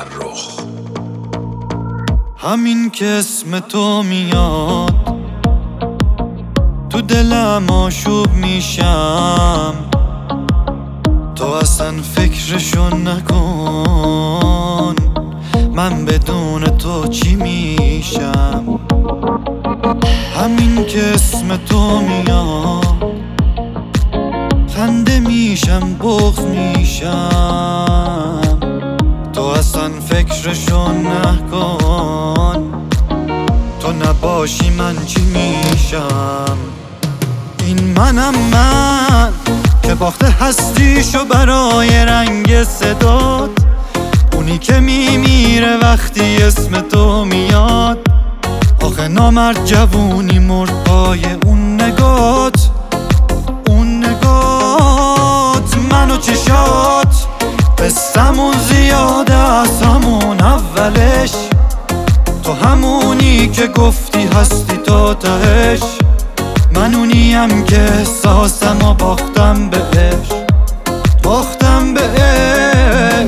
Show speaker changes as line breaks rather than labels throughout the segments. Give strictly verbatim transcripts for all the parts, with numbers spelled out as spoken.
فرخ.
همین که اسم تو میاد تو دلم آشوب میشم، تو اصلا فکرشو نکن من بدون تو چی میشم. همین که اسم تو میاد خنده میشم بغض میشم، تو اصلا فکرشو نکن تو نباشی من چی میشم. این منم من که باخته هستیشو برای رنگ صدات، اونی که میمیره وقتی اسم تو میاد. آخه نامرد جوونی مرد پای اون نگات، اون نگات منو چشات قصمون زیاده از همون اولش. تو همونی که گفتی هستی تا تهش، من اونیم که احساسمو باختم بهش، باختم بهش.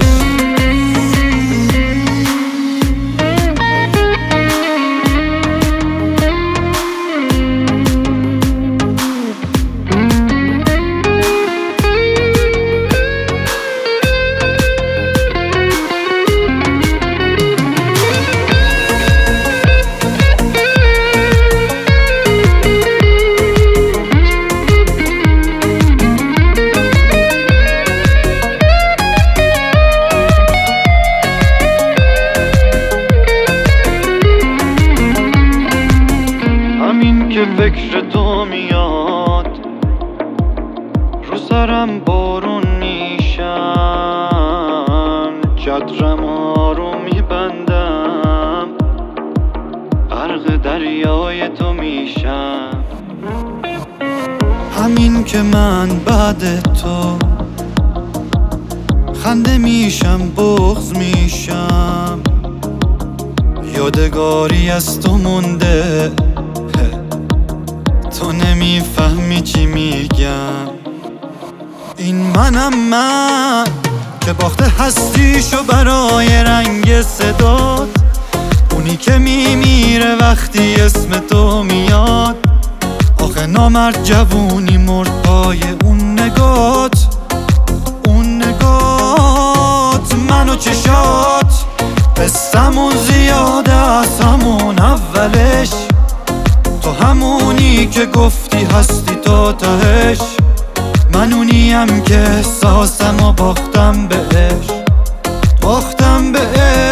که فکر تو میاد رو سرم بارون میشم، چترم ها رو میبندم غرق دریای تو میشم. همین که من بعد تو خنده میشم بغض میشم، یادگاری از تو مونده تو نمیفهمی چی میگم. این منم من که باخته هستیشو برای رنگ صدات، اونی که میمیره وقتی اسم تو میاد. آخه نامرد جوونی مرد پای اون نگات، اون نگات منو چشات قصمون زیاده از همون اولش. تو همونی که گفتی هستی تا تهش، من اونیم که احساسمو باختم بهش، باختم بهش.